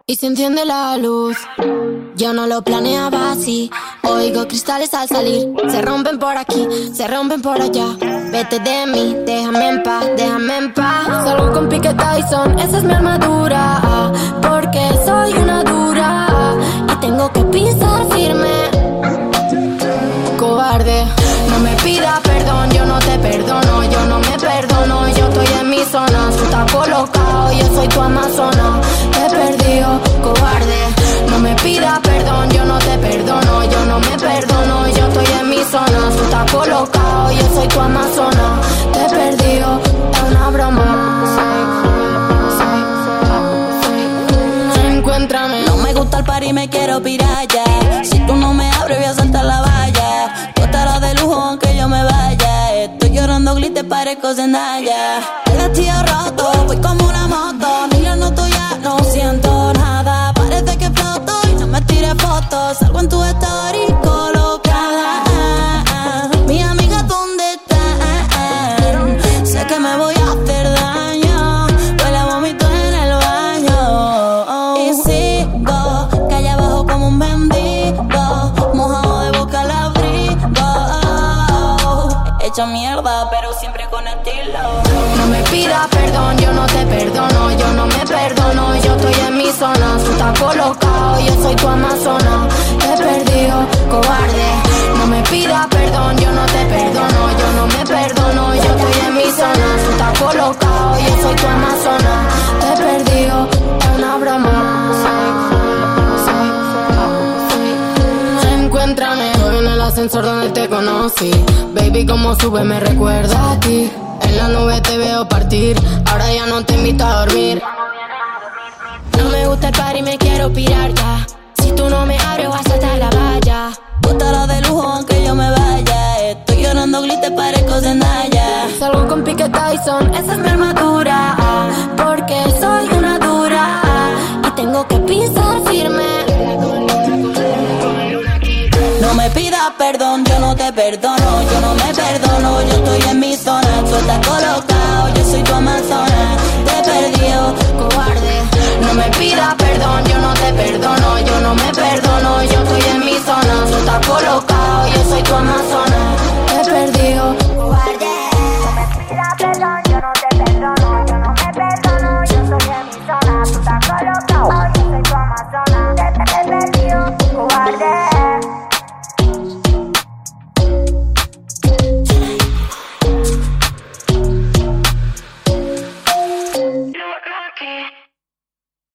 Y se enciende la luz. Yo no lo planeaba así. Oigo cristales al salir. Se rompen por aquí, se rompen por allá. Vete de mí, déjame en paz, déjame en paz. Salgo con Pique Tyson, esa es mi armadura. Porque soy una dura y tengo que pisar firme. Cobarde, no me pidas perdón, yo no te perdono. Yo no me perdono, yo estoy en mi zona. Tú estás colocado, yo soy tu amazona. Te he perdido, cobarde. No me pidas perdón, yo no te perdono. Yo no me perdono, yo estoy en mi zona. Tú estás colocado, yo soy tu amazona. Te he perdido, es una broma. Encuéntrame. No me gusta el party, me quiero pirar ya. Si tú no me abres, voy a saltar la valla. Tú estarás de lujo aunque yo me vaya. Estoy llorando glitter, parezco Zendaya. El vestido roto, voy como una moto. Ni lo noto ya, no siento nada. Parece que floto y no me tires fotos. Salgo en tu story colocada. Mis amigas, ¿dónde están? Sé que me voy a hacer daño. Huele a vómito en el baño. Y sigo calle abajo como un mendigo, mojado de boca al abrigo. Hecha mierda, pero siempre con estilo. No me pidas perdón, yo no te perdono. Yo no me perdono, yo estoy en mi zona. Tú estás colocado, yo soy tu amazona. Te he perdido, cobarde. No me pidas perdón, yo no te perdono. Yo no me perdono, yo estoy en mi zona. Tú estás colocado, yo soy tu amazona. Te he perdido, es una broma. Encuéntrame. Estoy en el ascensor donde te conocí. Baby, como sube me recuerda a ti. En la nube te veo partir. Ahora ya no te invito a dormir. No me gusta el party, me quiero pirar ya. Si tú no me abres, vas a saltar la valla. Tú estarás de lujo aunque yo me vaya. Estoy llorando glitter, parezco Zendaya. Salgo con Pique Tyson, esa es mi armadura. Porque soy una dura y tengo que pisar firme. No me pidas perdón, yo no te perdono. Yo no me perdono, yo estoy en mi zona. Tú estás colocado, yo soy tu amazona. Te he perdido, Cobarde. No me pidas perdón, yo no te perdono. Yo no me perdono, yo estoy en mi zona. Tú estás colocado, yo soy tu amazona. Te he perdido, cobarde. No me pidas perdón, yo no te perdono. Yo no me perdono, yo soy en mi zona. Tú estás colocado.